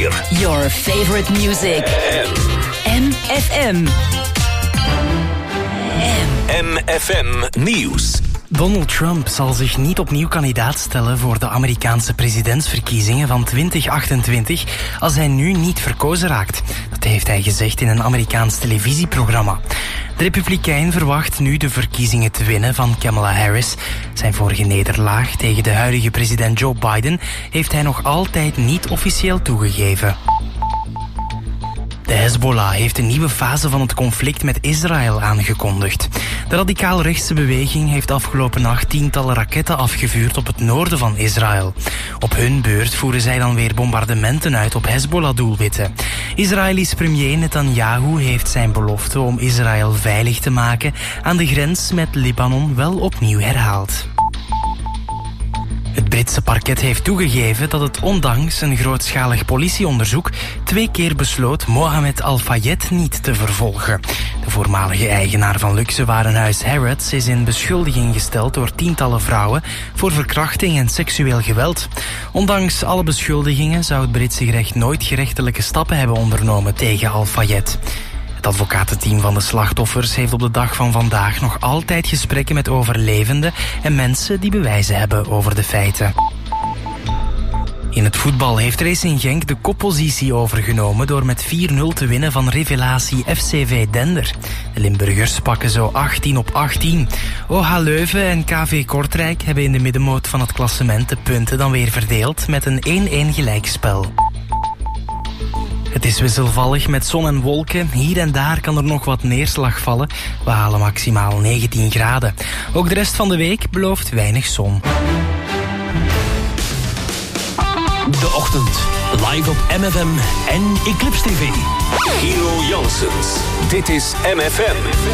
4. Your favorite music. MFM. MFM Nieuws. Donald Trump zal zich niet opnieuw kandidaat stellen voor de Amerikaanse presidentsverkiezingen van 2028 als hij nu niet verkozen raakt. Dat heeft hij gezegd in een Amerikaans televisieprogramma. De Republikein verwacht nu de verkiezingen te winnen van Kamala Harris. Zijn vorige nederlaag tegen de huidige president Joe Biden heeft hij nog altijd niet officieel toegegeven. De Hezbollah heeft een nieuwe fase van het conflict met Israël aangekondigd. De radicaal-rechtse beweging heeft afgelopen nacht tientallen raketten afgevuurd op het noorden van Israël. Op hun beurt voeren zij dan weer bombardementen uit op Hezbollah-doelwitten. Israëlisch premier Netanyahu heeft zijn belofte om Israël veilig te maken aan de grens met Libanon wel opnieuw herhaald. Het Britse parket heeft toegegeven dat het ondanks een grootschalig politieonderzoek 2 keer besloot Mohammed Al-Fayed niet te vervolgen. De voormalige eigenaar van luxewarenhuis Harrods is in beschuldiging gesteld door tientallen vrouwen voor verkrachting en seksueel geweld. Ondanks alle beschuldigingen zou het Britse gerecht nooit gerechtelijke stappen hebben ondernomen tegen Al-Fayed. Het advocatenteam van de slachtoffers heeft op de dag van vandaag nog altijd gesprekken met overlevenden en mensen die bewijzen hebben over de feiten. In het voetbal heeft Racing Genk de koppositie overgenomen door met 4-0 te winnen van revelatie FCV Dender. De Limburgers pakken zo 18 op 18. OH Leuven en KV Kortrijk hebben in de middenmoot van het klassement de punten dan weer verdeeld met een 1-1 gelijkspel. Het is wisselvallig met zon en wolken. Hier en daar kan er nog wat neerslag vallen. We halen maximaal 19 graden. Ook de rest van de week belooft weinig zon. De ochtend. Live op MFM en Eclipse TV. Giro Janssens. Dit is MFM.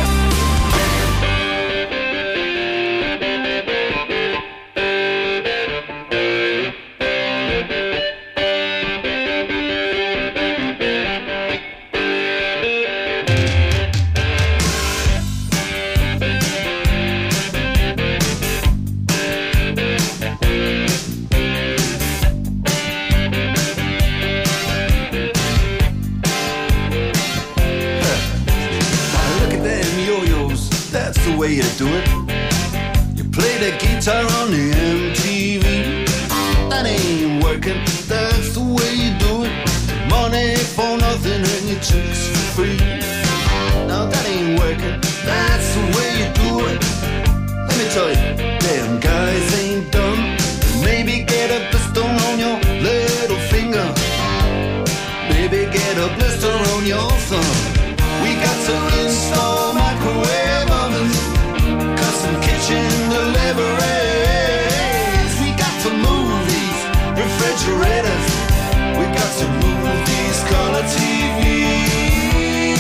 Way to do it. You play the guitar on the MTV. That ain't working. That's the way you do it. Money for nothing and your chicks for free. Now that ain't working. That's the way you do it. Let me tell you, damn guys ain't dumb. Maybe get a blister on your little finger. Maybe get a blister on your thumb. We got to install microwave ovens, custom kitchen deliveries. We got to move these refrigerators. We got to move these color TVs.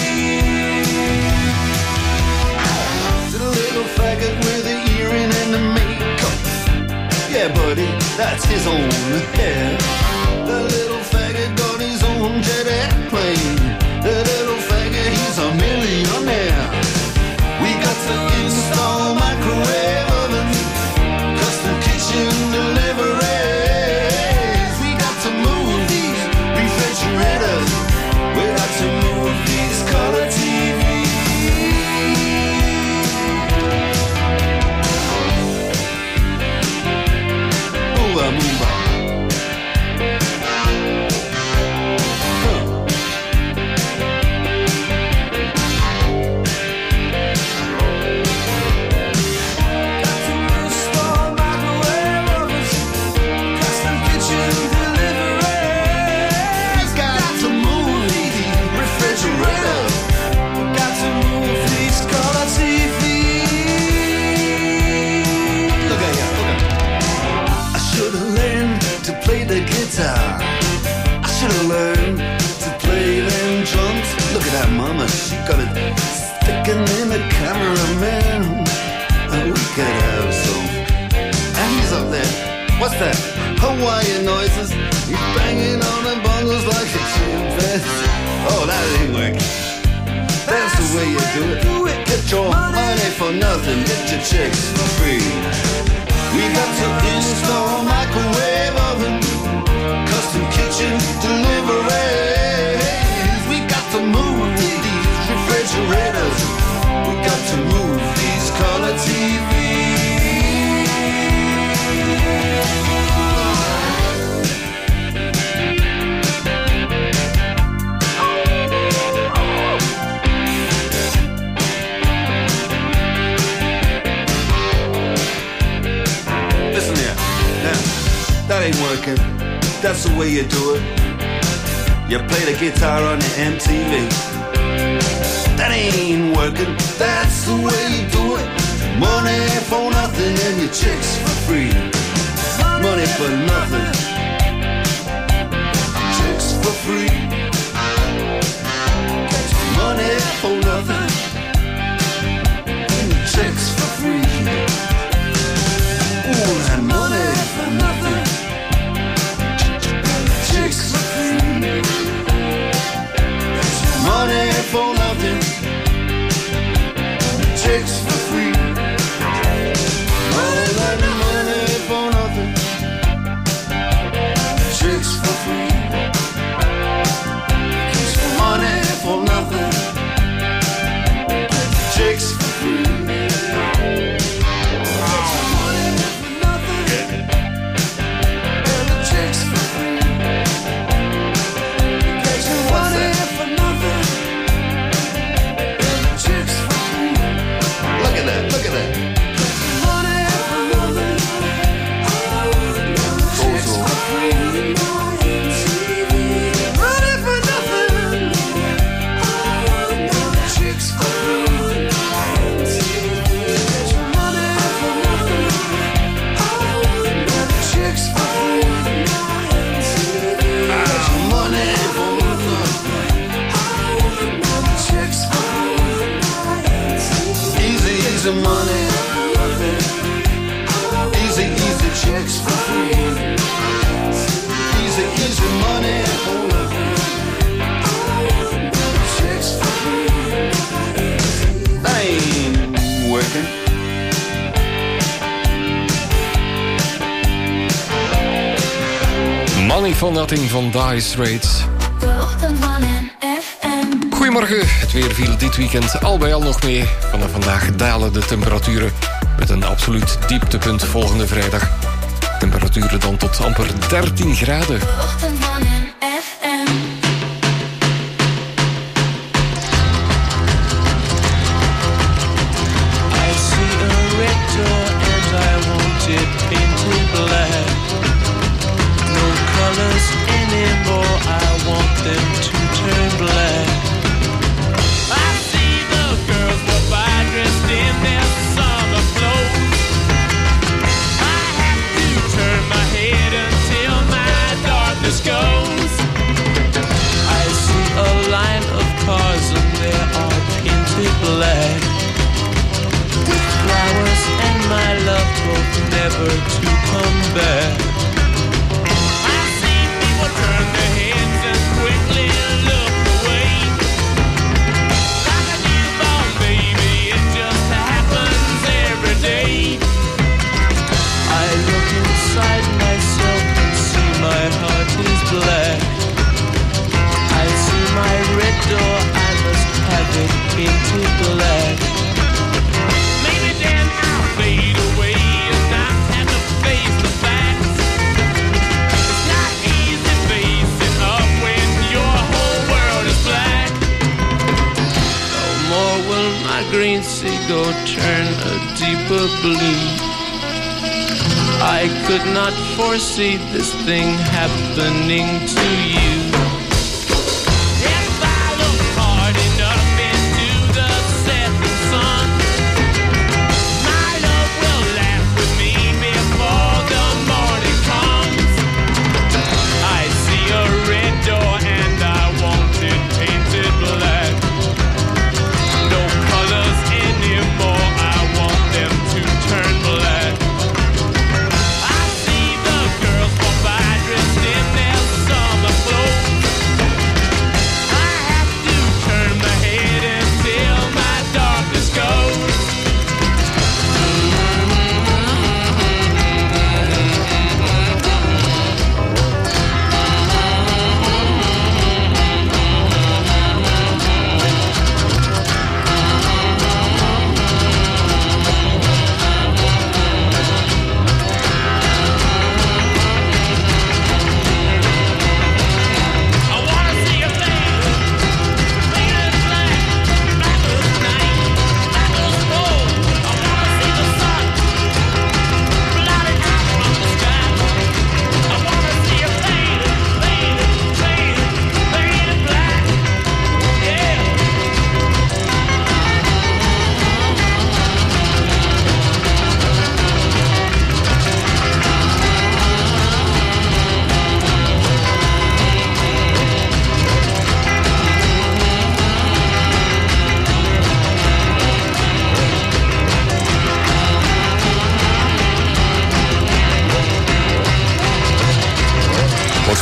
To the little faggot with the earring and the makeup. Yeah, buddy, that's his own hair. The little faggot got his own jet airplane. The little faggot, he's a millionaire. We got to install microwave ovens, custom kitchen deliveries. We got to move these refrigerators. We got to move these color TVs. Move on, move on. I should've learned to play them drums. Look at that mama, she got it sticking in the cameraman. And we could have some. And he's up there. What's that? Hawaiian noises. He's banging on the bongos like a chimpanzee. Oh, that ain't working. That's the way you do it. Get your money for nothing. Get your chicks for free. We got to install microwave oven, custom kitchen delivery. ain't working, that's the way you do it. You play the guitar on the MTV. That ain't working, that's the way you do it. Money for nothing and your chicks for free. Money for nothing, chicks for free. Money for nothing, and your chicks for free. Ooh, that money for nothing, chicks for free. Money for nothing, chicks for free. All that money for nothing, chicks for free. Money for nothing, chicks for free. Money, easy, easy chicks for free. Easy, easy money for nothing. Chicks for free. That ain't working. Money for Nothing van Dire Straits. Goedemorgen, het weer viel dit weekend al bij al nog mee. Vanaf vandaag dalen de temperaturen met een absoluut dieptepunt volgende vrijdag. Temperaturen dan tot amper 13 graden. Never to come back. I see people turn their heads and quickly look away. Like a newborn baby, it just happens every day. I look inside myself and see my heart is black. I see my red door, I must have it painted black. Maybe then I'll fade away. Green seagull turn a deeper blue. I could not foresee this thing happening to you. If I look hard enough into the setting sun, my love will laugh with me before the morning comes. I see a red door and I want it painted black. Anymore, I want them to turn black. I see the girls walk by dressed in their summer clothes.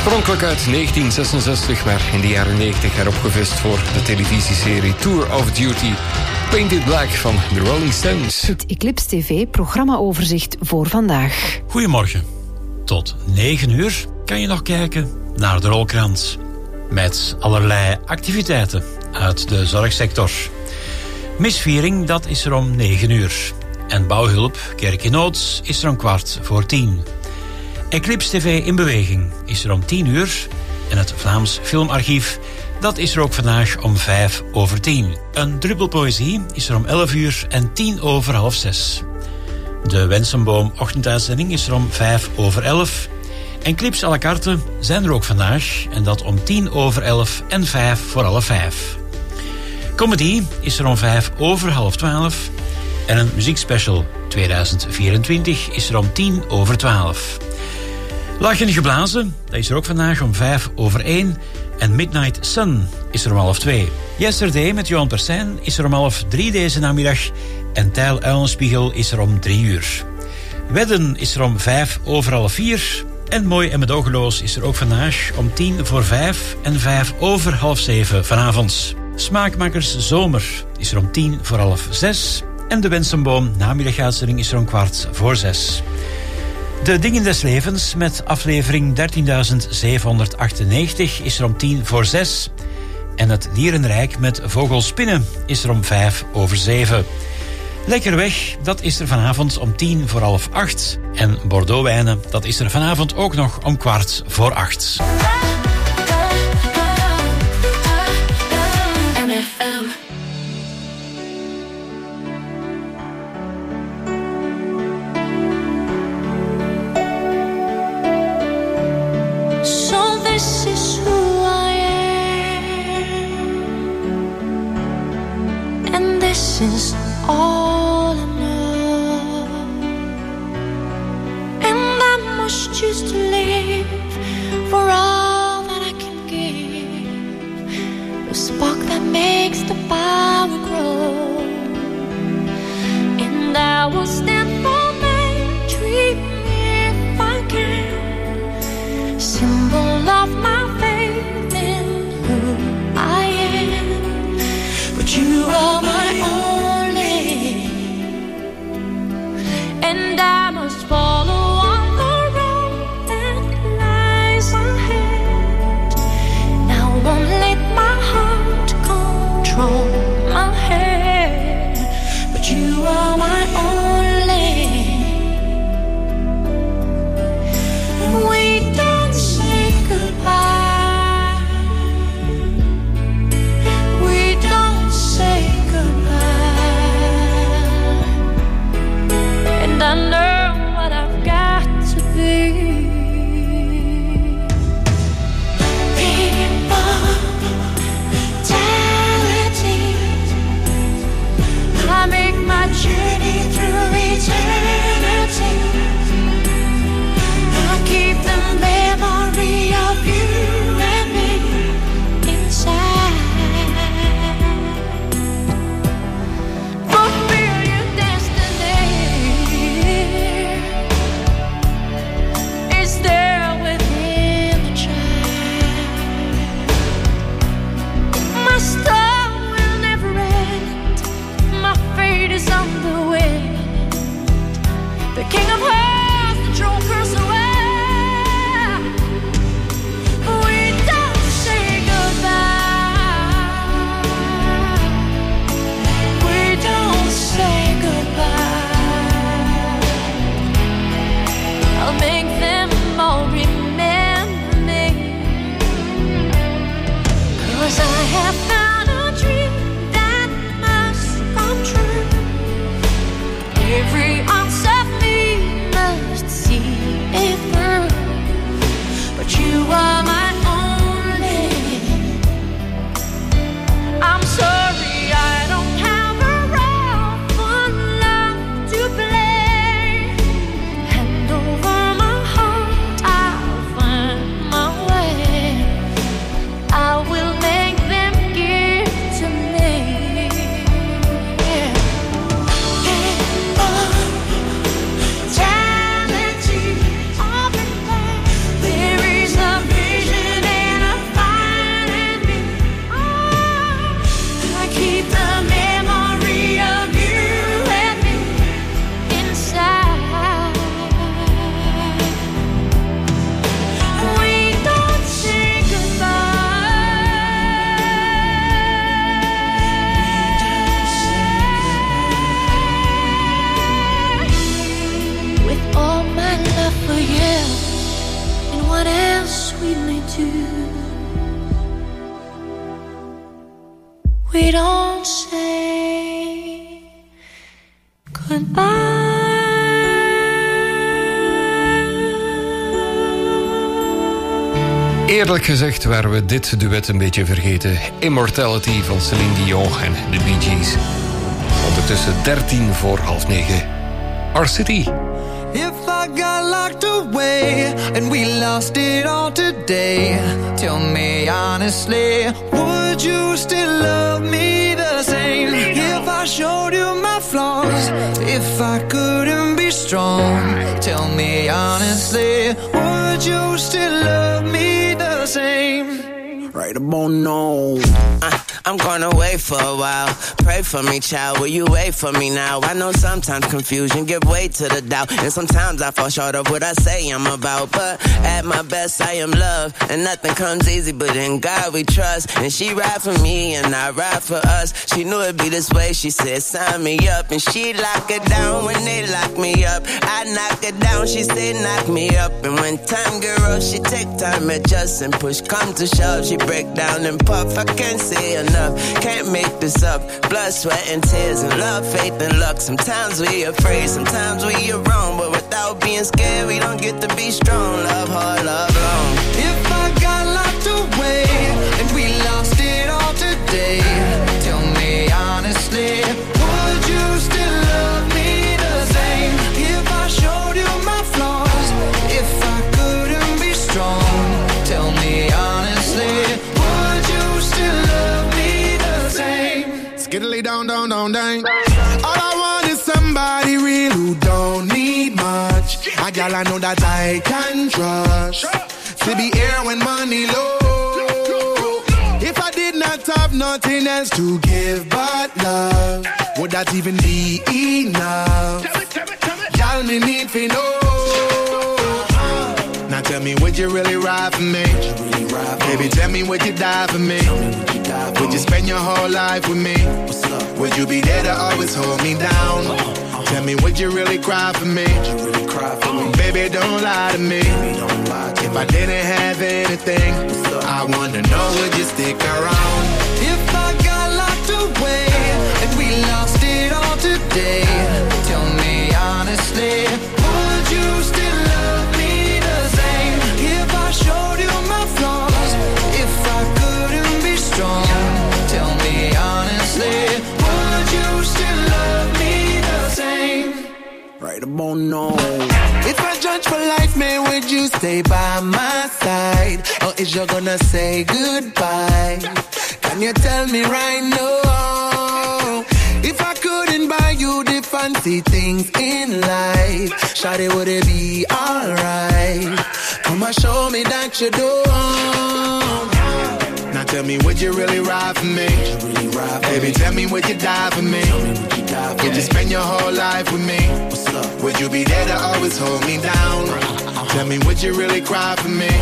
Oorspronkelijk uit 1966, maar in de jaren 90 heropgevist voor de televisieserie Tour of Duty. Painted Black van The Rolling Stones. Het Eclipse TV programmaoverzicht voor vandaag. Goedemorgen. Tot 9 uur kan je nog kijken naar de rolkrant. Met allerlei activiteiten uit de zorgsector. Misviering, dat is er om 9 uur. En bouwhulp, Kerk in Nood, is er om 9:15. Eclipse TV in beweging is er om 10 uur. En het Vlaams Filmarchief, dat is er ook vandaag om 5:10. Een druppel poëzie is er om 11 uur en 6:10. De Wensenboom ochtenduitzending is er om 11:05. En clips à la carte zijn er ook vandaag. En dat om 10:11 en 5:05. Comedy is er om 5:12. En een muziekspecial 2024 is er om 10:12. Lachen geblazen, dat is er ook vandaag om 5:01. En Midnight Sun is er om 1:30. Yesterday met Johan Persijn is er om 2:30 deze namiddag. En Tijl Uilenspiegel is er om 3 uur. Wedden is er om 5:04. En Mooi en Medogeloos is er ook vandaag om 5:10 en 7:05 vanavond. Smaakmakers Zomer is er om 5:10. En de Wensenboom namiddaguitzending is er om 5:15. De Dingen des Levens met aflevering 13.798 is er om 5:10. En het Dierenrijk met Vogelspinnen is er om 7:05. Lekker weg, dat is er vanavond om 7:50. En Bordeauxwijnen, dat is er vanavond ook nog om 7:15. This is who I am, and this is all I know, and I must choose to live for all that I can give, the spark that makes the power grow, and I will stand for my dream if I can. Symbol of my faith in who I am, but you are my only, and I must follow on the road that lies ahead. Now won't let my heart control my head, but you are my only. sweetly too. We don't say goodbye. Eerlijk gezegd waren we dit duet een beetje vergeten. Immortality van Céline Dion en de Bee Gees. Ondertussen 9:13. R-City. If I got locked away and we lost it all today, tell me honestly, would you still love me the same? If I showed you my flaws, if I couldn't be strong, tell me honestly, would you still love me the same? Right about now. I'm gonna wait for a while. Pray for me, child. Will you wait for me now? I know sometimes confusion give way to the doubt, and sometimes I fall short of what I say I'm about. But at my best, I am love, and nothing comes easy. But in God we trust, and she ride for me, and I ride for us. She knew it'd be this way. She said, "Sign me up," and she lock it down when they lock me up. I knock it down. She said, "Knock me up," and when time get rough, she take time, adjust, and push come to shove. She break down and puff. I can't say enough. Can't make this up. Blood, sweat, and tears, and love, faith, and luck. Sometimes we afraid, sometimes we are wrong, but without being scared, we don't get to be strong. Love hard, love long. If I got locked away and we lost it all today, tell me honestly, would you still love me the same? If I showed you my flaws, if I couldn't be strong, tell me honestly, would you still love me the same? Skiddly down, down, down, down. All I want is somebody real who don't need much. A gal I know that I can trust. To be here when money low. If I did not have nothing else to give but love, would that even be enough? Y'all me need to know. Now tell me, would you really ride for me? Baby, tell me, would you die for me? Would you spend your whole life with me? Would you be there to always hold me down? Tell me, would you really cry for me? Baby, don't lie to me. If I didn't have anything, I wanna know, would you stick around? If I got locked away and we lost it all today, tell me honestly, would you still love me the same? If I showed you my flaws, if I couldn't be strong, tell me honestly, would you still love me the same? Right about now. If I judge for life, man, would you stay by my side? Or is you gonna say goodbye? Can you tell me right now? If I couldn't buy you the fancy things in life, shawty, would it be alright? Come and show me that you don't. Now tell me, would you really ride for me? Baby, tell me, would you die for me? Would you spend your whole life with me? Would you be there to always hold me down? Tell me, would you really cry for me?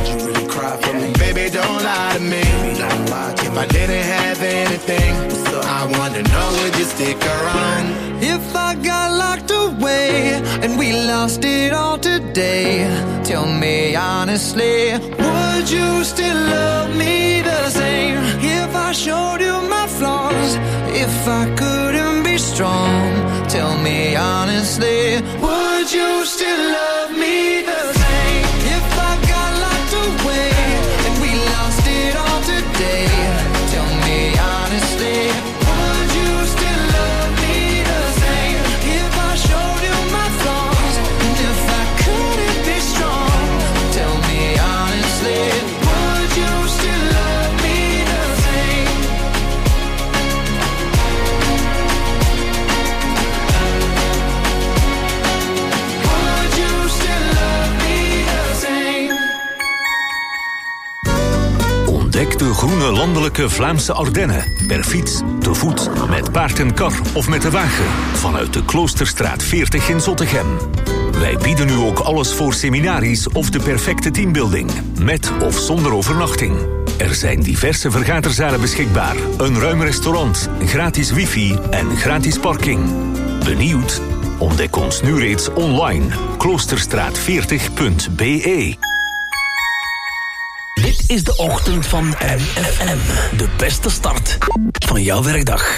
Baby, don't lie to me. If I didn't have anything, I wanna know, would you stick around? If I got locked away and we lost it all today, tell me honestly, would you still love me the same? If I showed you my flaws, if I couldn't be strong, tell me honestly, would you still love me the same? If I got locked away and we lost it all today, tell me honestly, would you still love me the same? If I showed you my flaws, and if I couldn't be strong, tell me honestly, would you still love me the same? Would you still love me the same? Ontdek de groene landelijke Vlaamse Ardennen. Per fiets, te voet, met paard en kar of met de wagen. Vanuit de Kloosterstraat 40 in Zottegem. Wij bieden nu ook alles voor seminaries of de perfecte teambuilding. Met of zonder overnachting. Er zijn diverse vergaderzalen beschikbaar. Een ruim restaurant, gratis wifi en gratis parking. Benieuwd? Ontdek ons nu reeds online. Kloosterstraat40.be. is de ochtend van MFM. De beste start van jouw werkdag.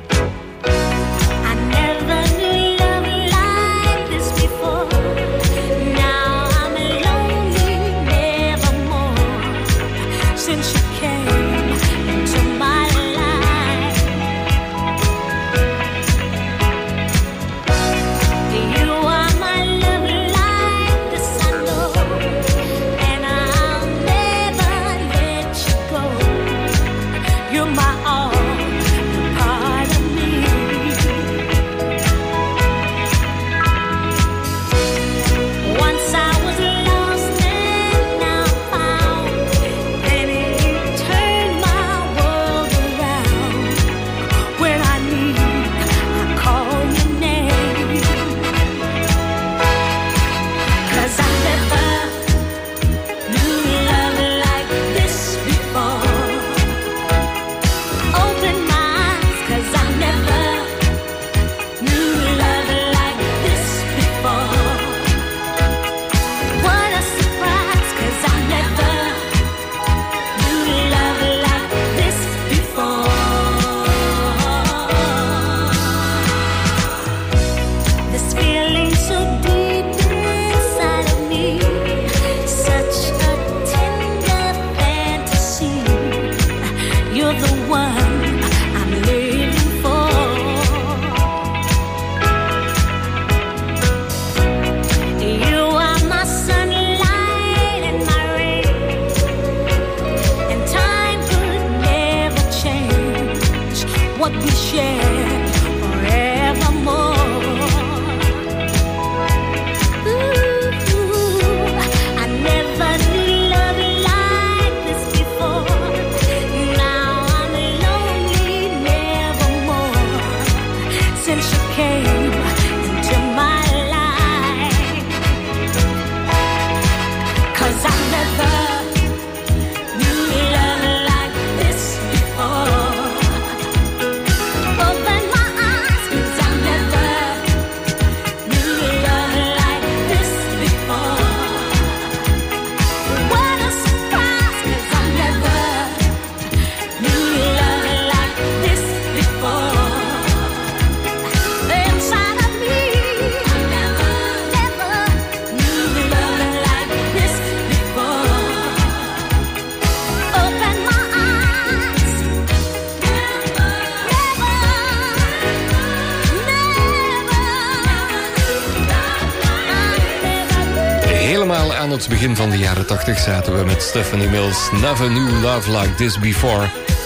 Aan het begin van de jaren 80 zaten we met Stephanie Mills. Never knew love like this before.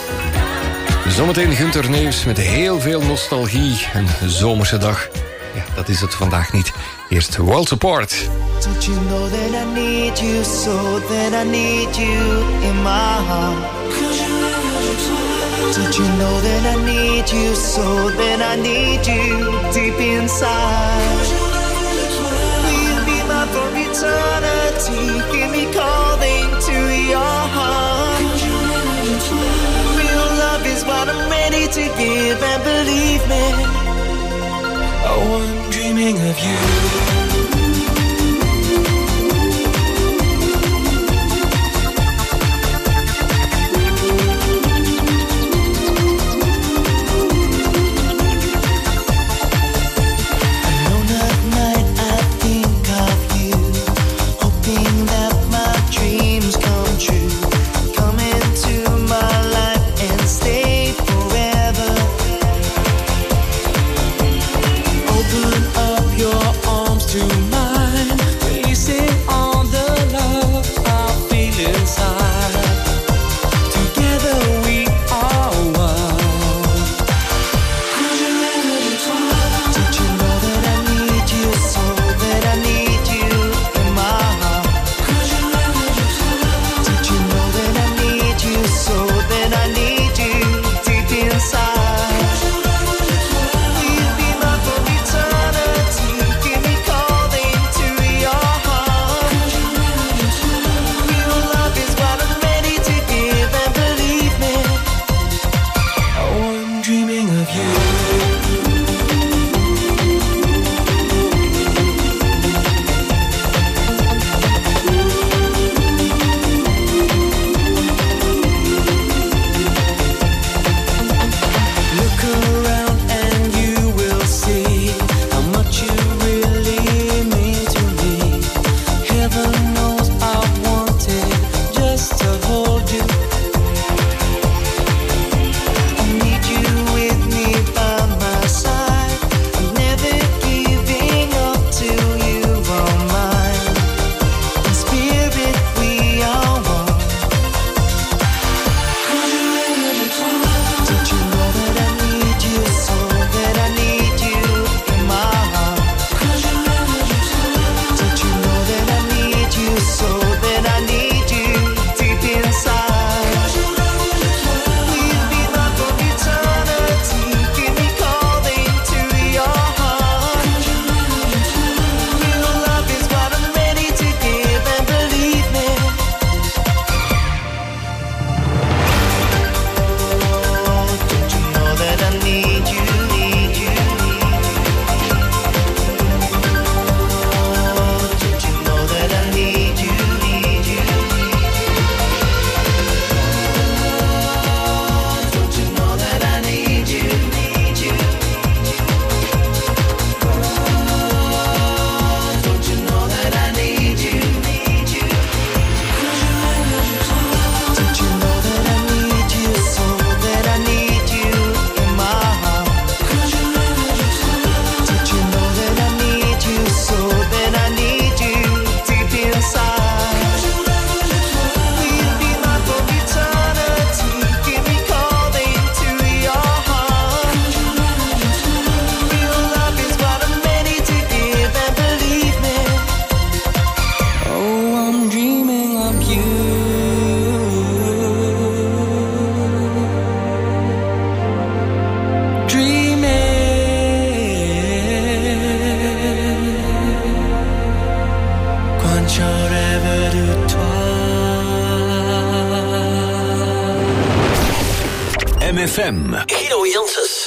Zometeen Gunther Neefs met heel veel nostalgie. Een zomerse dag. Ja, dat is het vandaag niet. Eerst World Support. Don't you know that I need you so that I need you in my heart? Don't you know that I need you so that I need you deep inside? For eternity, hear me calling to your heart. Real love is what I'm ready to give, and believe me, oh, I'm dreaming of you. To je rêve de toi. MFM. Guido Janssens.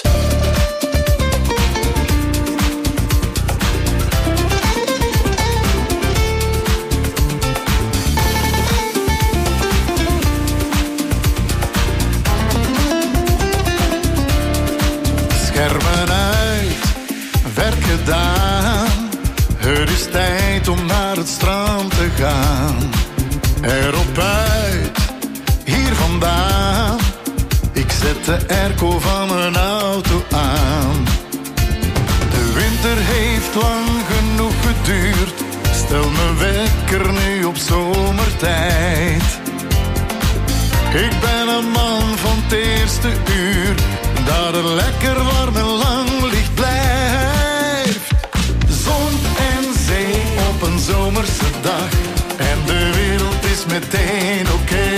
Schermen uit, werk gedaan. Het is tijd om naar het strand te gaan. Erop uit, hier vandaan. Ik zet de airco van mijn auto aan. De winter heeft lang genoeg geduurd. Stel mijn wekker nu op zomertijd. Ik ben een man van het eerste uur, dat er lekker warm en lang licht blijft. Zon en zee op een zomerse dag. En de wereld is meteen oké.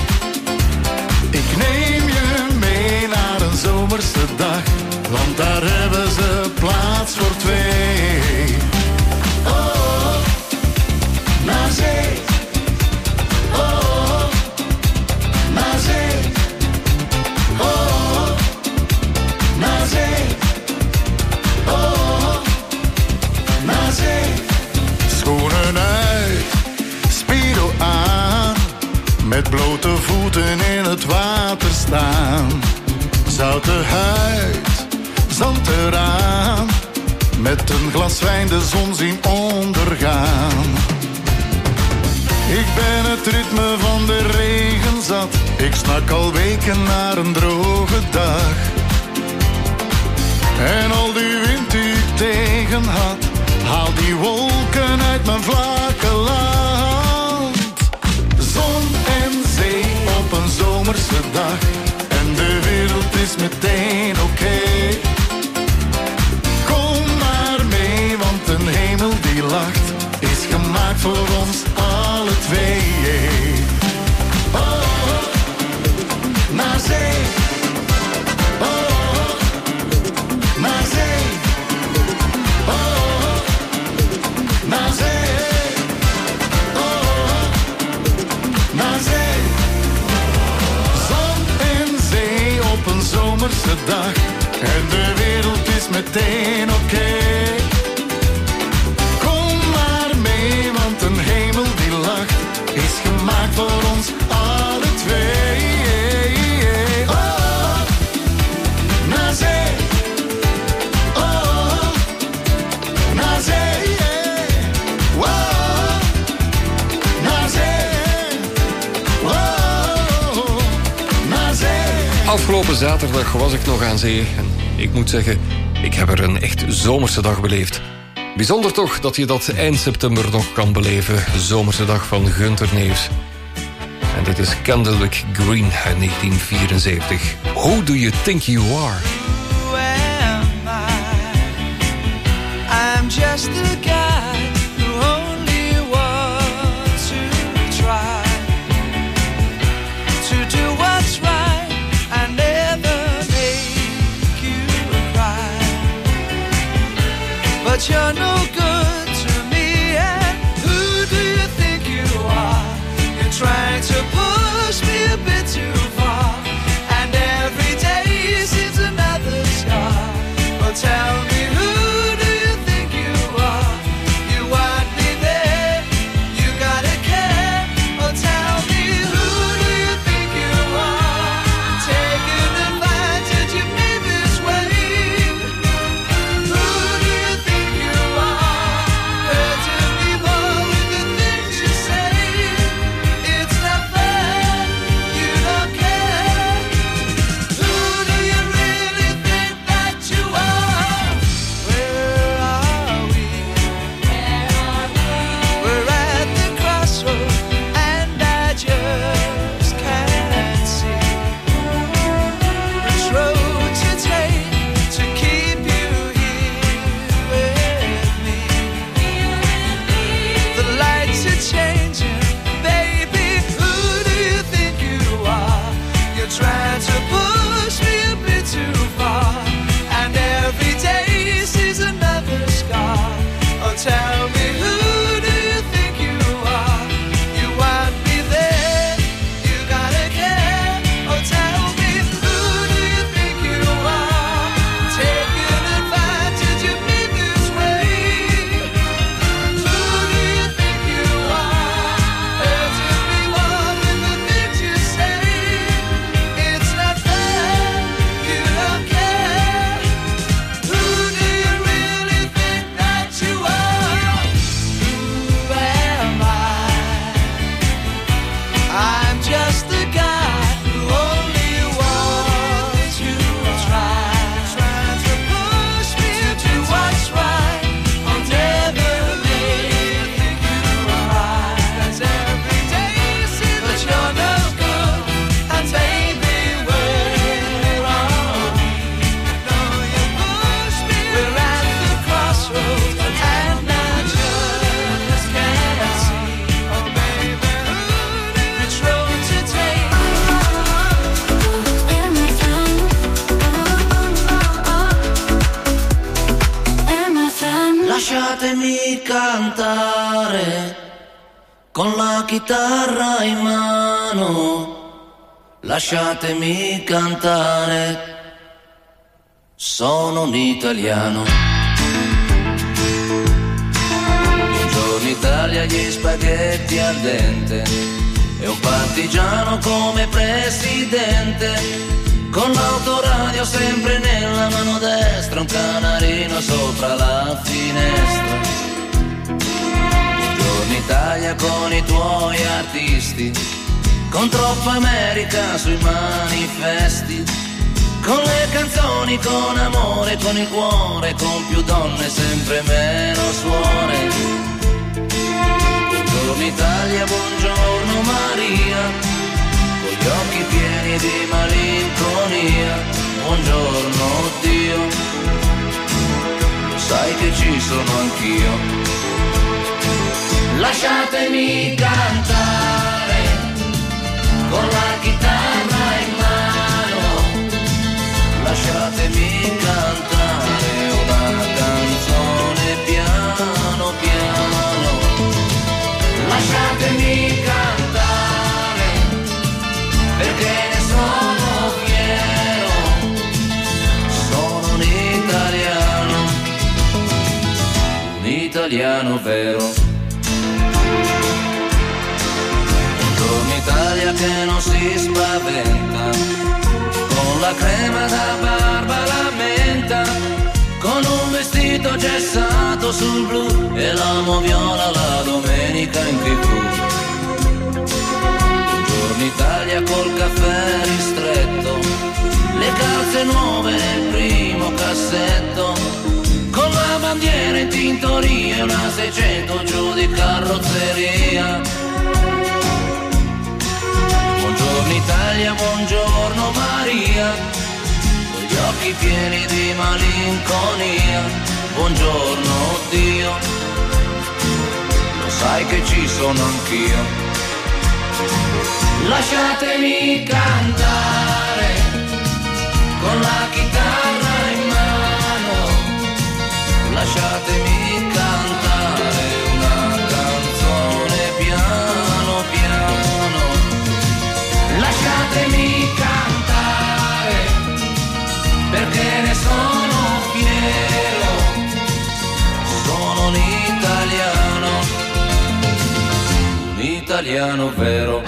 Ik neem je mee naar een zomerse dag, want daar hebben ze plaats voor twee. Oh, naar zee. Oh, naar zee. Oh, naar zee. Oh, naar zee. Schoenen uit, speedo aan. Met blote voeten in het water staan. Zoute huid, zand eraan. Met een glas wijn de zon zien ondergaan. Ik ben het ritme van de regen zat. Ik snak al weken naar een droge dag. En al die wind die ik tegen had, haal die wolken uit mijn vlakke land. Zon en zee op een zomerse dag. En de wereld is meteen oké. Kom maar mee, want een hemel die lacht is gemaakt voor ons alle twee. Oh, naar zee. Oh, naar zee. Oh, naar zee. Oh, naar zee. Zon en zee op een zomerse dag. En de wereld is meteen oké. Kom maar mee, want een hemel die lacht is gemaakt voor ons alle twee. Oh, naar zee. Oh, naar zee. Oh, naar zee. Oh, naar zee. Afgelopen zaterdag was ik nog aan zee. En ik moet zeggen, ik heb er een echt zomerse dag beleefd. Bijzonder toch dat je dat eind september nog kan beleven. Zomerse dag van Gunther Neefs. En dit is Candlewick Green uit 1974. Who do you think you are? Who am I? I'm just a guy who only wants to try to do what's right. I never make you cry, but you're no good to me. And who do you think you are? You're trying to push me a bit too far, and every day seems another scar. Well, tell me, who do you think you are? cantare con la chitarra in mano. Lasciatemi cantare, sono un italiano. Buongiorno Italia, gli spaghetti al dente e un partigiano come presidente, con l'autoradio sempre nella mano destra, un canarino sopra la finestra. Buongiorno Italia con i tuoi artisti, con troppa America sui manifesti, con le canzoni, con amore, con il cuore, con più donne, sempre meno suore. Buongiorno Italia, buongiorno Maria, con gli occhi pieni di malinconia. Buongiorno Dio, lo sai che ci sono anch'io. Lasciatemi cantare con la chitarra in mano, lasciatemi cantare una canzone piano piano, lasciatemi cantare perché ne sono fiero, sono un italiano vero. Italia che non si spaventa, con la crema da barba la menta, con un vestito gessato sul blu e l'amo viola la domenica in TV. Buongiorno Italia col caffè ristretto, le calze nuove nel primo cassetto, con la bandiera in tintoria e una 600 giù di carrozzeria. Buongiorno Italia, buongiorno Maria, con gli occhi pieni di malinconia. Buongiorno Dio, lo sai che ci sono anch'io. Lasciatemi cantare con la chitarra in mano, lasciatemi cantare una canzone piano piano. Lasciatemi cantare perché ne sono fiero, sono un italiano vero.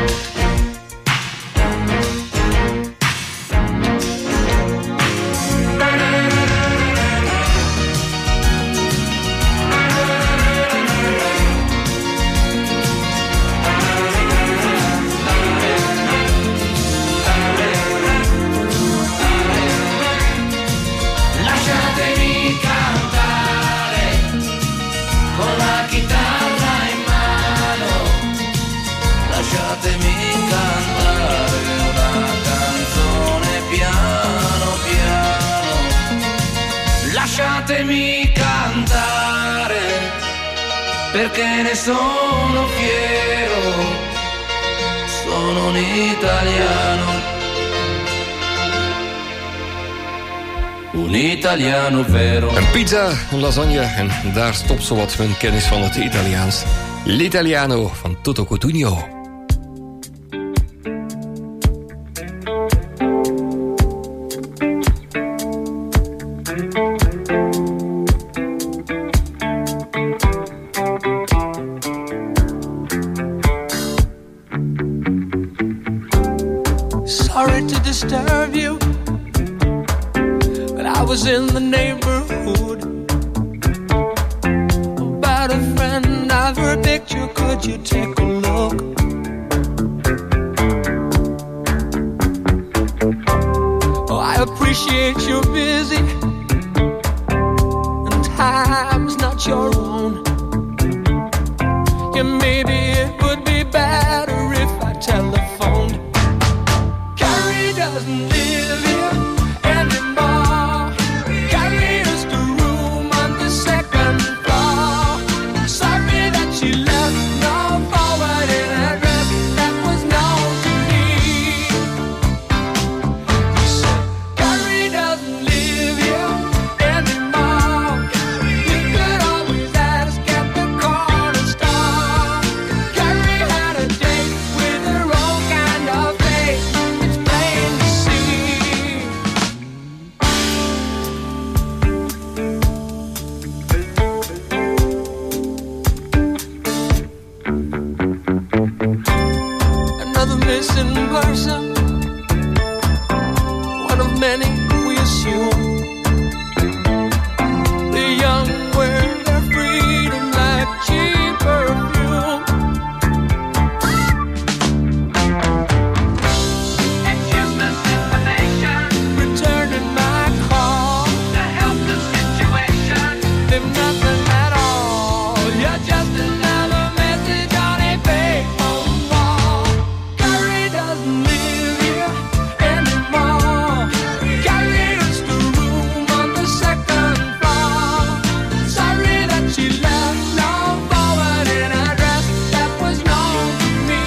Lasciatemi cantare perché ne sono fiero, sono un italiano vero. Een pizza, een lasagne en daar stopt zowat mijn kennis van het Italiaans. L'Italiano van Toto Cutugno. Sorry to disturb you, but I was in the neighborhood about a friend. I've her picture, could you take a look? Oh, I appreciate you're busy and time's not your own. Yeah, maybe it would be better if I telephoned. Carrie doesn't live here anymore. Carrie used to room on the second floor. Sorry that she left no forward in address that was known to me. He said, Carrie doesn't live here anymore. You could always ask at the missing person, one of many we assume. The young wear their freedom like cheap perfume. It's useless information. Returning my call to help the situation. Live nothing at all. You're just another message on a fake phone wall. Gary doesn't live here anymore. Gary is the room on the second floor. Sorry that she left no forwarding address that was known to me.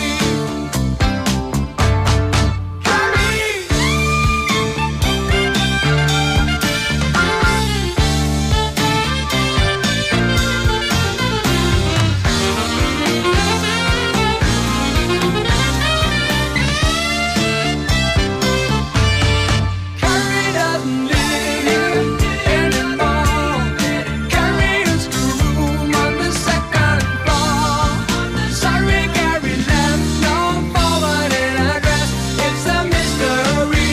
Gary doesn't live here anymore. Gary is the room on the second floor. Sorry, Gary left no forwarding address. It's a mystery.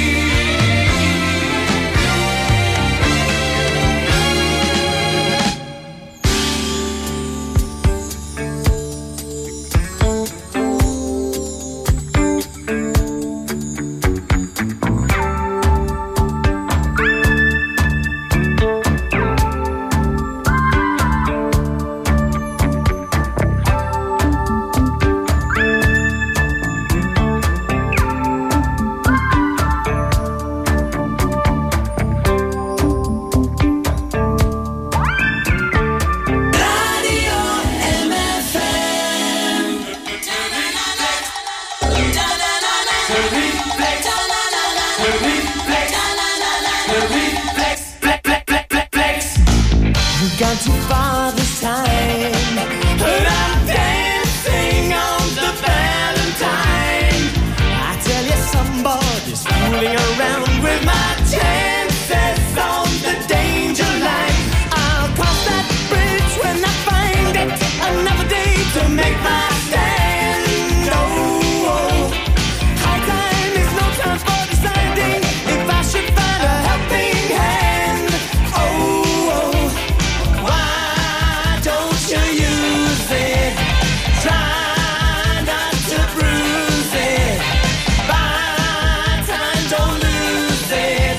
We've gone too far this time, but I'm dancing on the Valentine. I tell you, somebody's fooling around with my chances on the danger line. I'll cross that bridge when I find it. Another day to make my stand. Oh, high time is no time for deciding if I should find a helping hand. Oh, why don't you use it? Try not to bruise it. Buy time, don't lose it.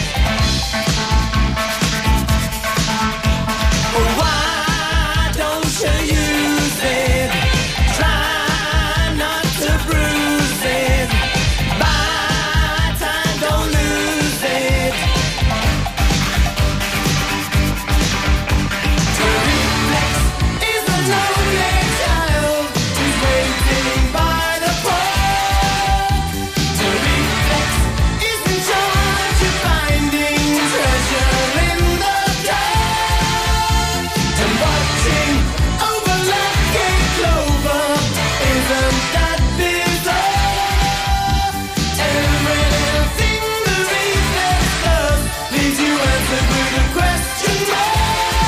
Why don't you use it? Try not to bruise it. Buy time, don't lose it. To reflex is a lonely child who's waiting by the pole. To reflex is in charge of finding treasure in the dark. And watching over lucky clover, isn't that bizarre? Everything the reflex does leaves you answered with a question mark.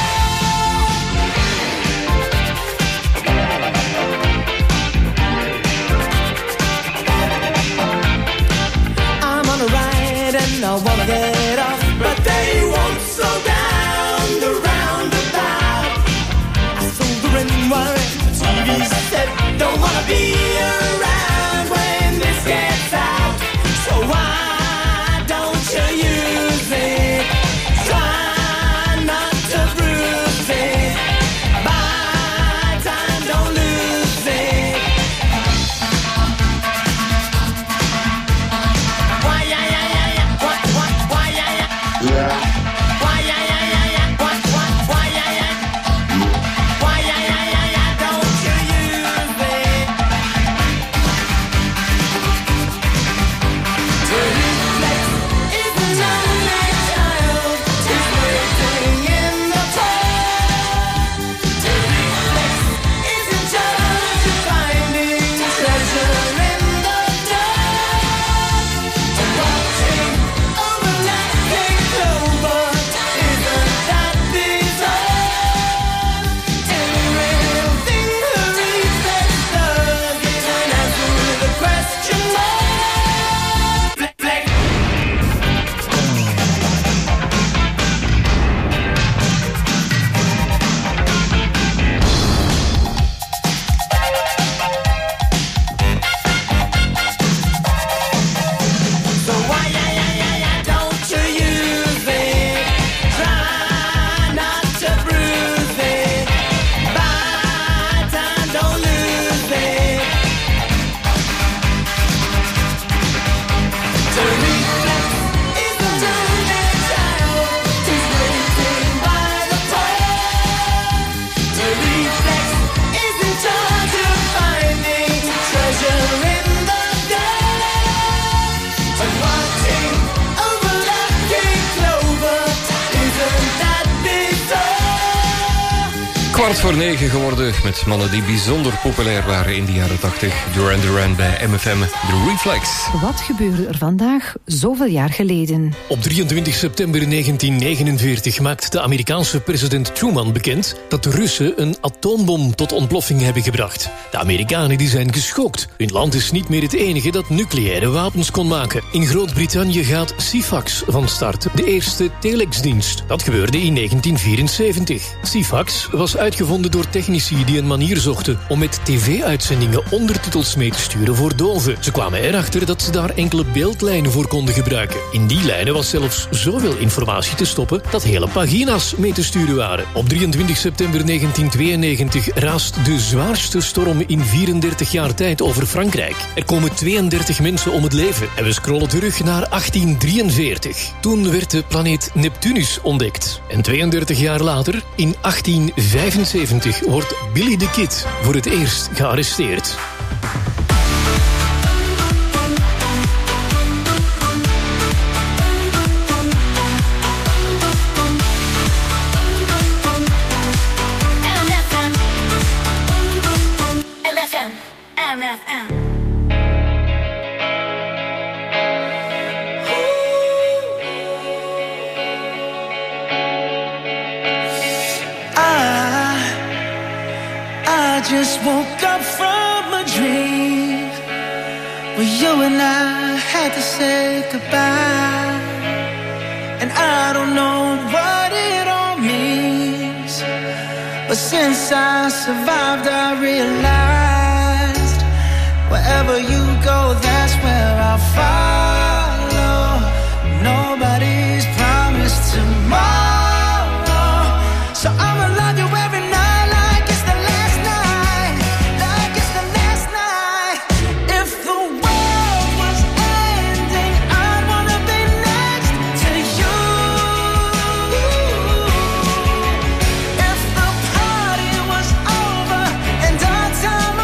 I'm on a ride and I wanna get off, but they won't slow down the roundabout. I sold the ring wire, the TV said don't wanna be around when this gets out. So why don't you use it? Try not to bruise it. Buy time, don't lose it. Why, yeah, yeah, yeah, yeah. What, why, yeah, yeah. Why, yeah, yeah, yeah, yeah. What, why, yeah, yeah. Why, yeah, yeah, yeah, yeah. Don't you use it? 8:15 geworden met mannen die bijzonder populair waren in de jaren 80. Duran Duran bij MFM, The Reflex. Wat gebeurde er vandaag zoveel jaar geleden? Op 23 september 1949 maakt de Amerikaanse president Truman bekend dat de Russen een atoombom tot ontploffing hebben gebracht. De Amerikanen die zijn geschokt. Hun land is niet meer het enige dat nucleaire wapens kon maken. In Groot-Brittannië gaat Ceefax van start, de eerste telexdienst. Dat gebeurde in 1974. Ceefax was uitgevonden door technici die een manier zochten om met tv-uitzendingen ondertitels mee te sturen voor doven. Ze kwamen erachter dat ze daar enkele beeldlijnen voor konden gebruiken. In die lijnen was zelfs zoveel informatie te stoppen dat hele pagina's mee te sturen waren. Op 23 september 1992 raast de zwaarste storm in 34 jaar tijd over Frankrijk. Er komen 32 mensen om het leven. En we scrollen terug naar 1843. Toen werd de planeet Neptunus ontdekt. En 32 jaar later, in 1875, wordt Billy the Kid voor het eerst gearresteerd. I just woke up from a dream where you and I had to say goodbye, and I don't know what it all means, but since I survived I realized wherever you go, that's where I'll follow. Nobody's promised tomorrow, so I'ma love you every night. Time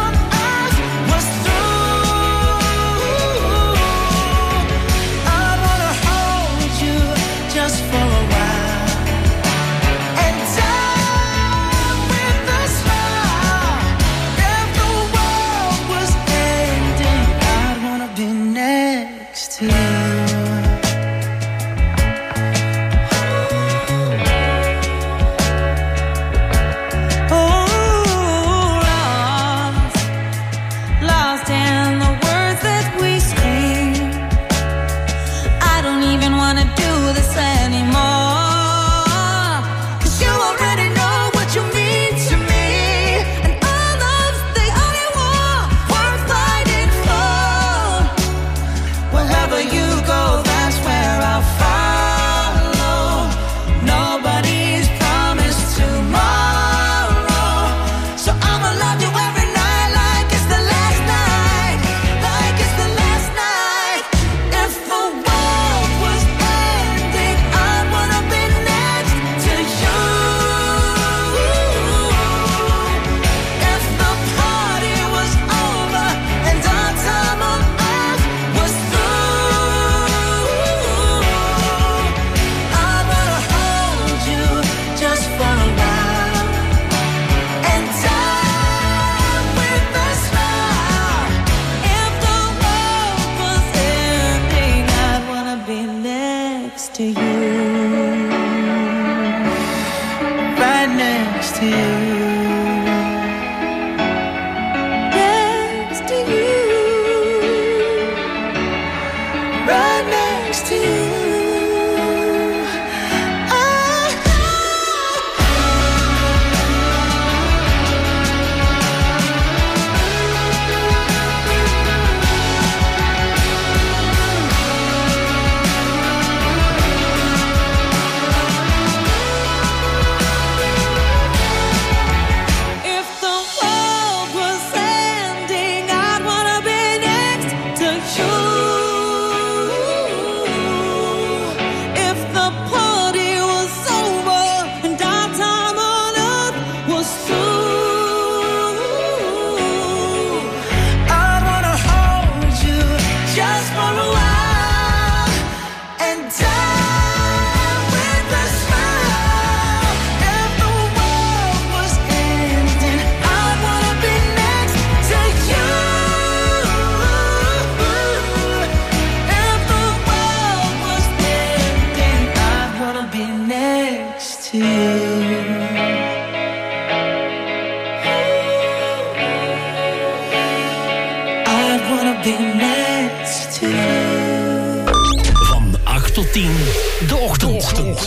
wanna be next to you. Van 8 tot 10, de ochtend.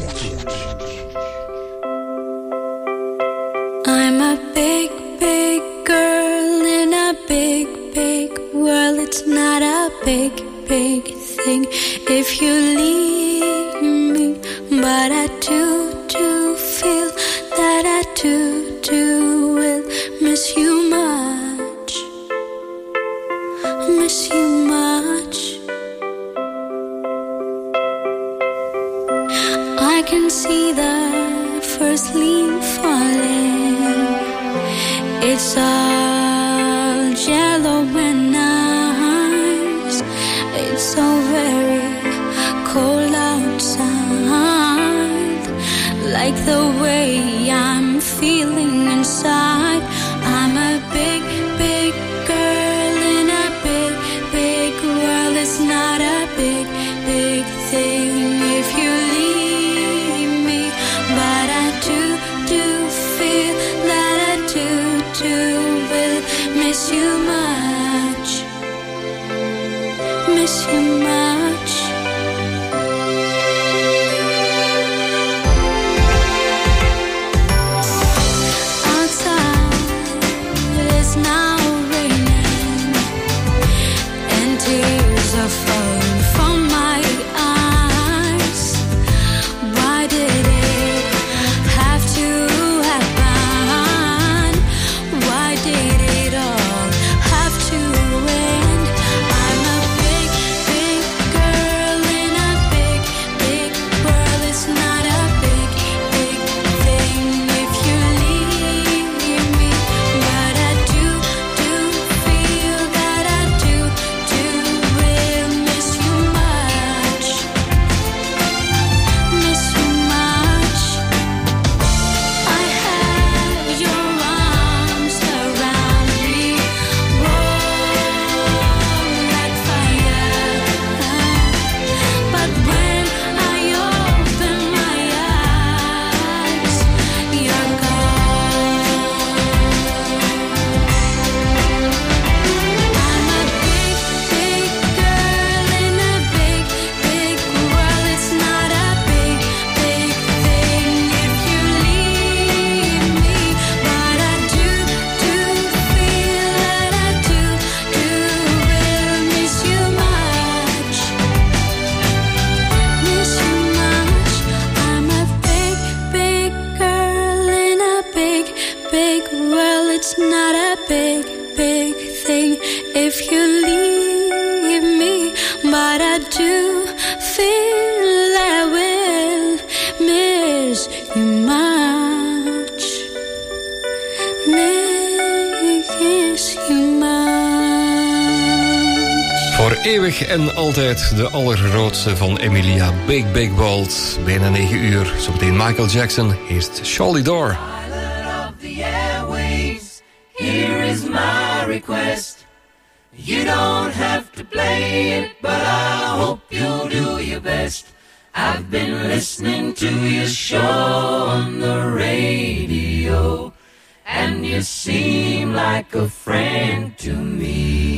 I'm a big, big girl in a big, big world. It's not a big, big thing if you leave me. But I do feel that I do will miss you much. Miss you much. I can see the first leaf falling. It's all yellow and nice. It's so very cold outside. Like the way I'm feeling inside. I'm a big, big girl in a big, big world. It's not a big, big thing if you leave me. But I do feel that I do will miss you much. Miss you much. Outside it's now raining and tears are falling from my eyes. Why did it have to happen? Why did it all have to end? I'm a big, big girl in a big, big world. It's not a big, big thing if you leave me. But I do feel that I do will miss you much. Miss you much. I have your arms around me, warm like fire. But when I open my eyes, you're gone. I'm a big, big girl in a big, big world. It's not a big, big thing if you leave me. But I do feel that I do will miss you much. Miss you much. I'm a big, big girl in a big, big world. It's not a big, big thing if you leave me. But I do feel I will miss you much. Miss you much. Voor eeuwig en altijd de allergrootste van Emilia, Big Big World. Bijna 9 uur. Zometeen Michael Jackson. Eerst Charlie Door. The airwaves, here is my request. You don't have to play it, but I hope you'll do your best. I've been listening to your show on the radio, and you seem like a friend to me.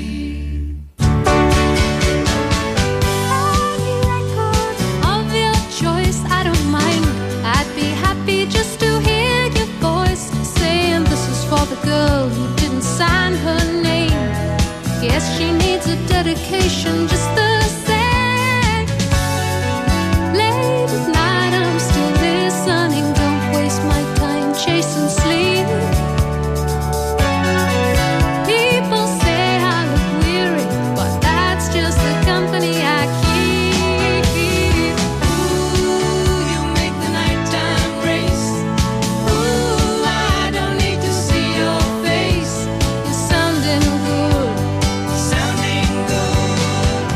Of your choice, I don't mind. I'd be happy just to hear your voice saying this is for the girl who didn't sign her name. Guess she needs a dedication just the same. Late at night I'm still listening. Don't waste my time chasing sleep. People say I look weary, but that's just the company I keep. Ooh, you make the nighttime race. Ooh, I don't need to see your face. You're sounding good. Sounding good.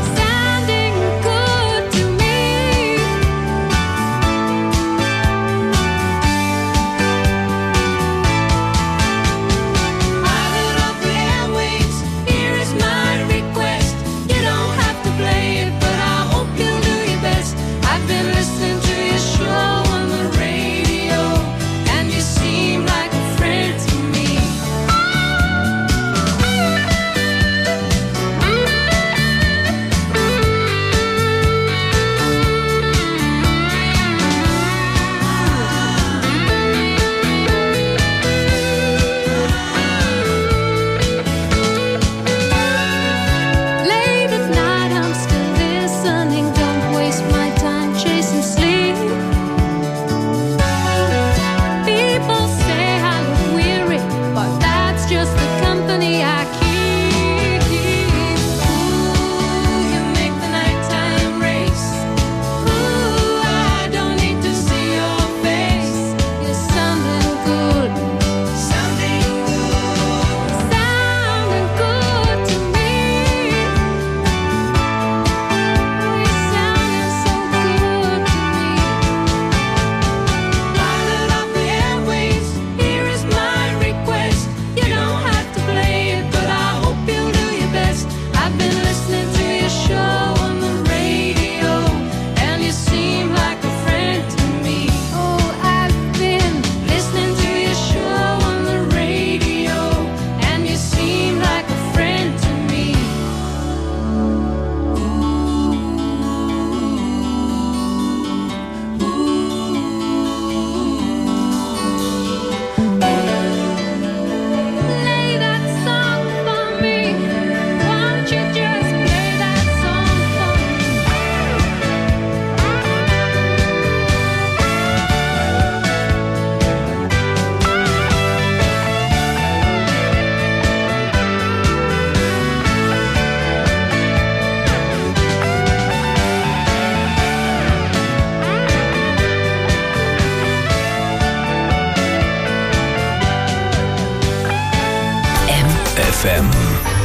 FM.